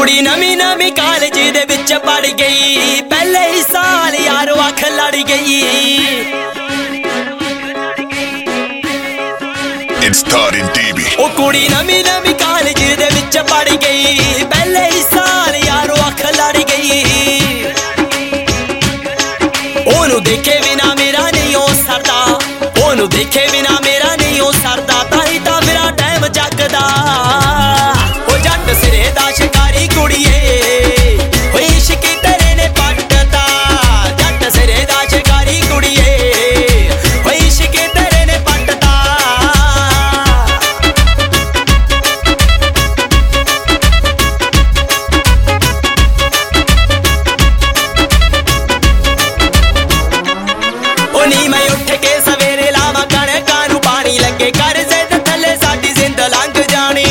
कुड़ी नवी नवी कॉलेज दे विच पढ़ गई, पहले ही साल यारो अख लड़ गई। ओ कुड़ी नवी नवी कॉलेज दे विच पढ़ गई, पहले ही साल यारो अख लड़ गई। ओनू देखे बिना मेरा नहीं ओ सरदा, ओनू देखे बिना मेरा नहीं ओ सरदा, ताही तां मेरा टाइम जगदा। ओ जट सिरे दा शिकारी कुड़िए, ओ इश्क तेरे ने पटदा। जट सिरे दा शिकारी कुड़िए, ओ इश्क तेरे ने पटदा। ओ नी मैं उठ के सवेरे लावा कणकां नूं पानी, लगे करजे दे थल्ले साडी जिंद लंघ जानी।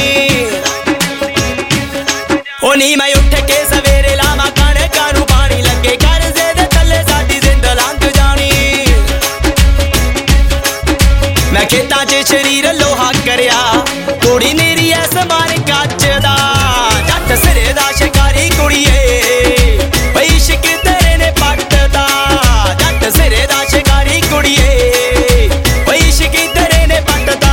ओ नी मैं उठ के सवेरे लावा कणकां नूं पानी, लगे करजे दे थल्ले साडी जिंद लंघ जानी। मैं खेतां च शरीर लोहा करिया, कुड़ी मेरी ऐ समान कच्च दा। जट सिरे दा शिकारी कुड़िए, ओ इश्क तेरे ने पटदा। जट सिरे दा शिकारी कुड़िए, ओ इश्क तेरे ने पटदा।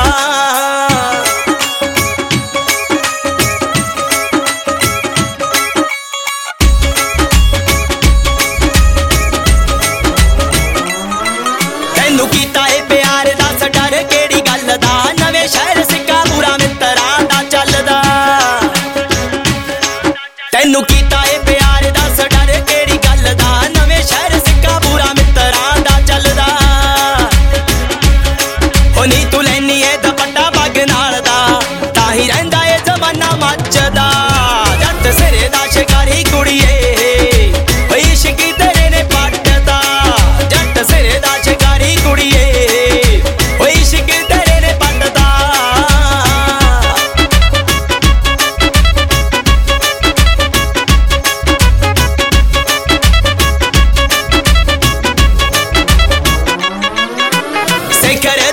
तैनू कीता ए प्यार दस डर केड़ी गल दा, नवें शहर सिक्का पूरा मित्तरां दा चलदा। तैनू कीता ए प्यार दस डर केड़ी गल दा, नवें शहर सिक्का पूरा मित्तरां दा चलदा। ओ नी तू लैनी ए दुपट्टा पग नाल दा, ताही रहिंदा ए जमाना मचदा। जट सिरे दा शिकारी कुड़िए, ओ इश्क तेरे ने पटदा। जट सिरे दा शिकारी कुड़िए, ओ इश्क तेरे ने पटदा। सिखर